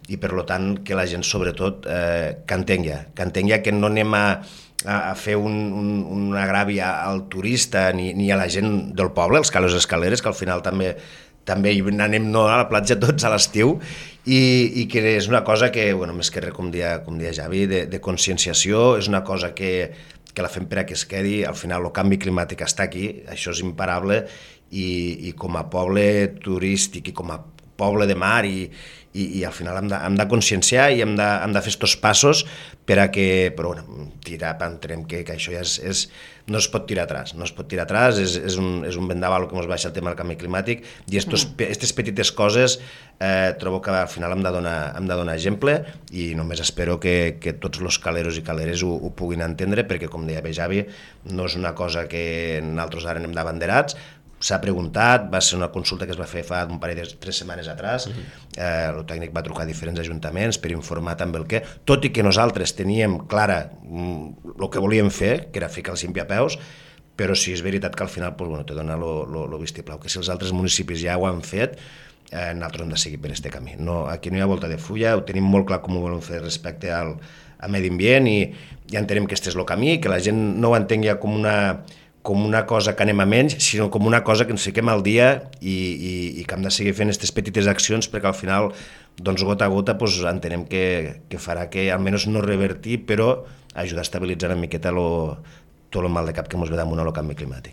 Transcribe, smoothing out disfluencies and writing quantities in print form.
i per tant que la gent sobretot que entengui que no anem a fer un agravi al turista ni a la gent del poble, els calés escaleres, que al final també hi anem a la platja tots a l'estiu, i que és una cosa que, més que res, com dia Javi, de conscienciació, és una cosa que la fem per a que es quedi. Al final el canvi climàtic està aquí, això és imparable, i com a poble turístic i com a poble de mar i al final hem de conscienciar i hem de fer estos passos per a que, però tirar, entenem que això ja no es pot tirar atrás, és un vendaval que ens baixa el tema del canvi climàtic, i aquestes petites coses trobo que al final hem de donar exemple, i només espero que tots els caleros i caleres ho puguin entendre, perquè com deia bé Javi, no és una cosa que nosaltres ara anem d'abanderats. S'ha preguntat, va ser una consulta que es va fer fa un parell de 3 setmanes atrás, el tècnic va trucar a diferents ajuntaments per informar també el què, tot i que nosaltres teníem clara el que volíem fer, que era ficar els impiapeus, però sí és veritat que al final te dona el vistiplau, que si els altres municipis ja ho han fet, nosaltres hem de seguir per aquest camí. Aquí no hi ha volta de fulla, ho tenim molt clar com ho volem fer respecte al medi ambient, i ja entenem que aquest és el camí, que la gent no ho entengui com una cosa que anem a menys, sinó com una cosa que ens fiquem al dia i que hem de seguir fent aquestes petites accions, perquè al final, gota a gota, entenem que farà que almenys no revertir, però ajudar a estabilitzar una miqueta tot el mal de cap que ens ve damunt al canvi climàtic.